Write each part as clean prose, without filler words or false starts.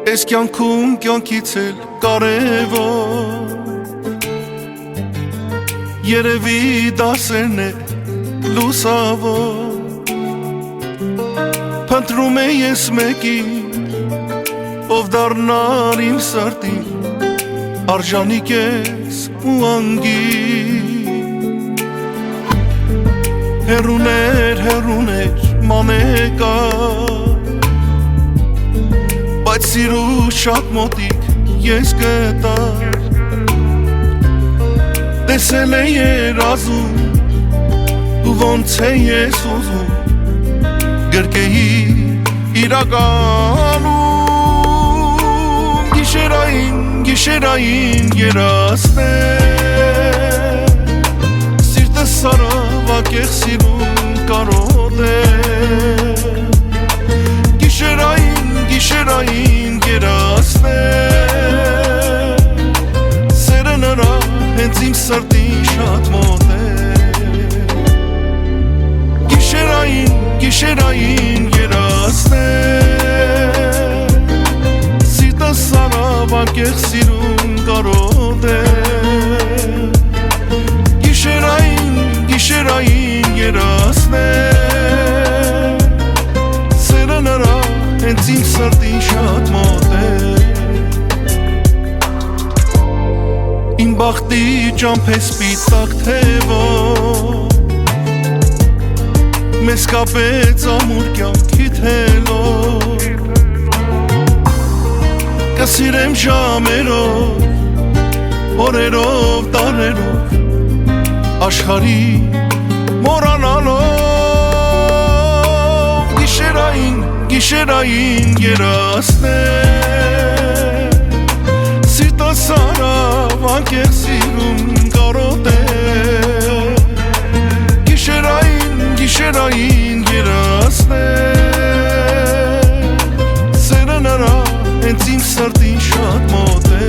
Այս կյանքում կյանքից էլ կարևոր Երևի դասերն է լուսավոր Փնտրում է ես մեկի Ով դառնար իմ սրտին Արժանիկ ես ու անգին Հեռուներ մանեկա Բայց սիրու շատ մոտիկ ես գտա Տեսել է երազում ու ոնց է ես ուզում Գրկեի իրականում Գիշերային երասներ Սիրտս սարավակեղ սիրում կարոտեր Գիշերային երասներ Սերը նրա հենց իմ սրտին շատ մոտ է Գիշերային երասներ Սիրտս սարավակեղ սիրում կարոտեր Գիշերային երասներ Սերը նրա հենց իմ սրտին շատ մոտ է Իմ բախտի ճամփե սպիտակ թևով Մեզ կապեց ամուր կյանքի թելով Կսիրեմ ժամերով, օրերով, տարերով Աշխարհի մոռանալով Գիշերային երասներ Սիրտս սարավակեղ սիրում կարոտեր Գիշերային երասներ Սերը նրա հենց իմ սրտին շատ մոտ է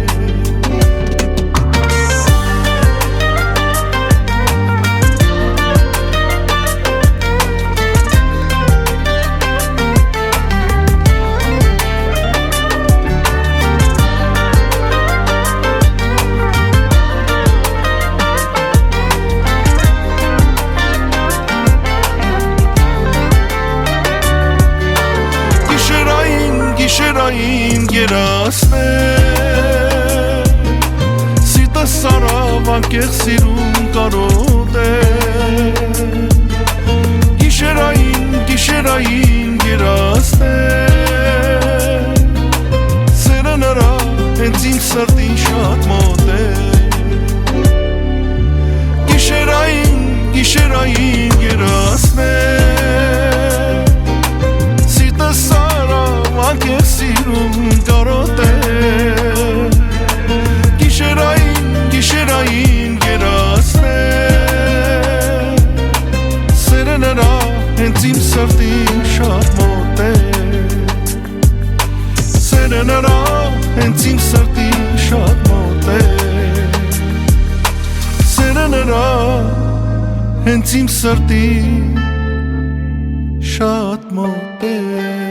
Գիշերային երասներ Սիրտս սարավակեղ սիրում կարոտեր Գիշերային երասներ Սերը նրա հենց իմ սրտին շատ մոտ է Գիշերային երասներ Սիրտս Անկեղ սիրում կարոտեր Գիշերային երասներ Սերը նրա հենց իմ սրտին շատ մոտ է Սերը նրա հենց իմ սրտին շատ մոտ է Սերը նրա հենց իմ սրտին շատ մոտ է